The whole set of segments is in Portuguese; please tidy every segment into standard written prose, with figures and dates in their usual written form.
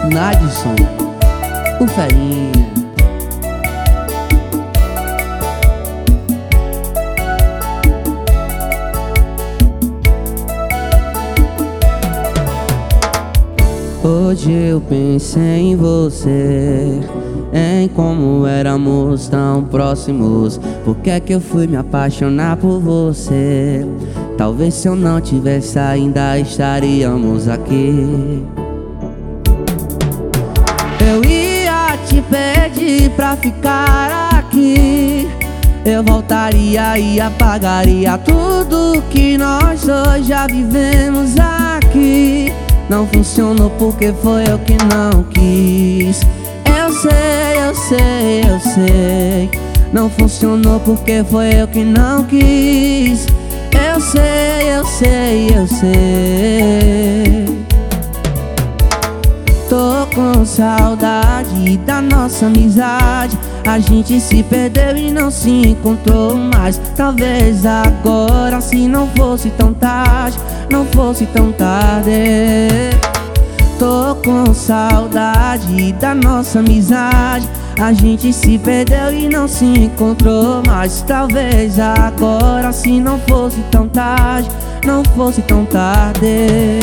Nadson, o Ferinha. Hoje eu pensei em você, em como éramos tão próximos. Por que é que eu fui me apaixonar por você? Talvez se eu não tivesse ainda estaríamos aqui. Eu ia te pedir pra ficar aqui. Eu voltaria e apagaria tudo que nós dois já vivemos aqui. Não funcionou porque foi eu que não quis. Eu sei, eu sei, eu sei. Não funcionou porque foi eu que não quis. Eu sei, eu sei, eu sei. Tô com saudade da nossa amizade. A gente se perdeu e não se encontrou mais. Talvez agora, se não fosse tão tarde, não fosse tão tarde. Tô com saudade da nossa amizade. A gente se perdeu e não se encontrou mais. Talvez agora, se não fosse tão tarde, não fosse tão tarde.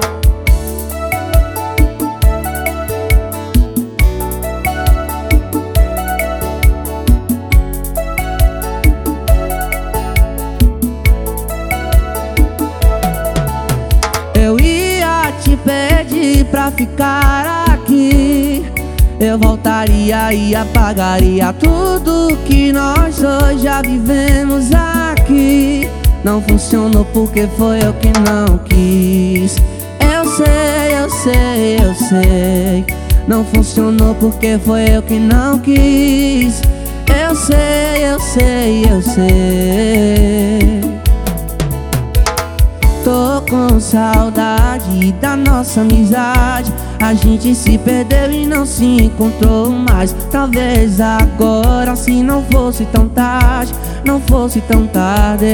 Eu ia te pedir pra ficar aqui. Eu voltaria e apagaria tudo que nós dois já vivemos aqui. Não funcionou porque foi eu que não quis. Eu sei, eu sei, eu sei. Não funcionou porque foi eu que não quis. Eu sei, eu sei, eu sei. Tô com saudade da nossa amizade. A gente se perdeu e não se encontrou mais. Talvez agora, se não fosse tão tarde, não fosse tão tarde.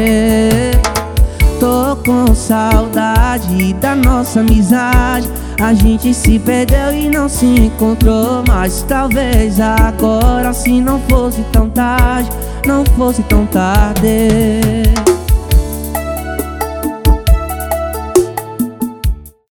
Tô com saudade da nossa amizade. A gente se perdeu e não se encontrou mais. Talvez agora, se não fosse tão tarde, não fosse tão tarde.